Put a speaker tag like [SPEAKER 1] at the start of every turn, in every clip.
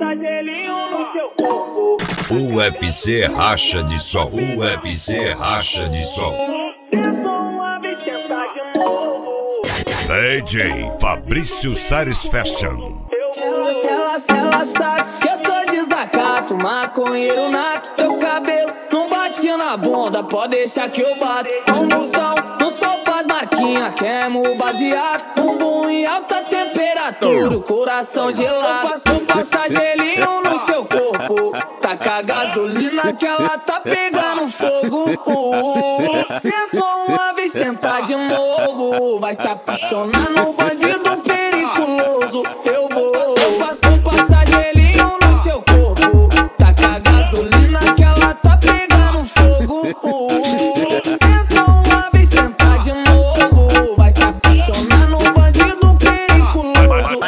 [SPEAKER 1] passa gelinho no seu corpo.
[SPEAKER 2] UFC racha de sol. UFC racha de sol. DJ Fabrício Sares Fashion.
[SPEAKER 3] Ela sabe que eu sou desacato, maconheiro nato. Teu cabelo não bate na bunda, pode deixar que eu bato. Combustão, não só faz marquinha, queimo baseado. Bumbum em alta temperatura, o coração gelado. Passa gelinho no seu corpo, taca gasolina que ela tá pegando fogo. Sentou uma vez, senta de novo, vai se apaixonar no bandido periculoso. Eu vou passar gelinho no seu corpo, taca gasolina que ela tá pegando fogo. Sentou uma vez, senta de novo, vai se apaixonar no bandido periculoso.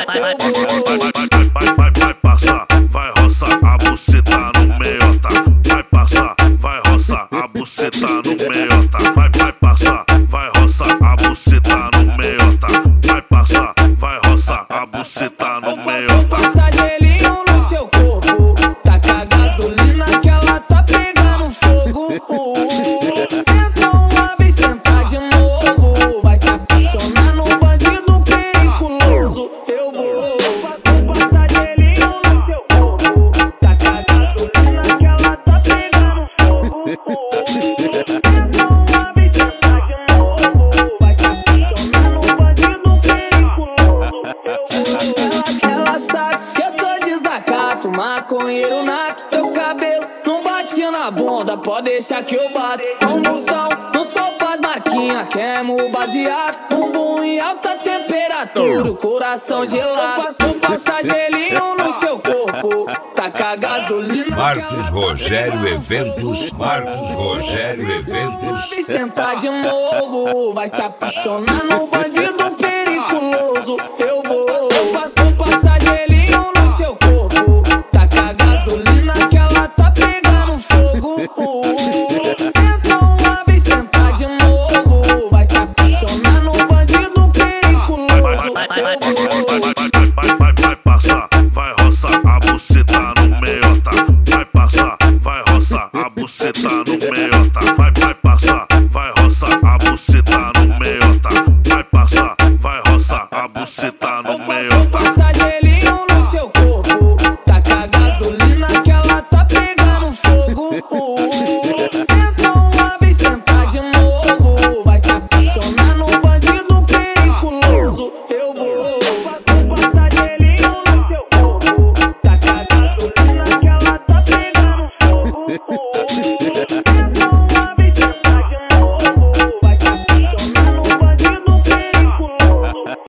[SPEAKER 4] Vai passar, vai roçar a buceta no meiota. Vai passar, vai roçar a buceta no meiota. Vai passar, vai roçar a buceta no meiota. Vai passar, vai roçar a buceta no meiota.
[SPEAKER 3] Passa gelinho no seu corpo, taca gasolina que ela tá pegando fogo. Sentou uma vez, senta de novo, vai se apaixonar no bandido periculoso. Eu vou
[SPEAKER 1] Passa gelinho no seu corpo, taca gasolina que ela tá pegando fogo. Sentou uma vez, senta de novo, vai se apaixonar no bandido periculoso.
[SPEAKER 3] Ela sabe que eu sou desacato, maconheiro nato. Teu cabelo não bate na bunda, pode deixar que eu bato. Combustão, não só faz marquinha, queimo baseado. Bumbum em alta temperatura, o coração gelado. Passa gelinho no seu corpo, taca gasolina.
[SPEAKER 2] Marcos Rogério Eventos. Marcos Rogério Eventos.
[SPEAKER 3] Vai sentar de novo, vai se apaixonar no bandido periculoso. Eu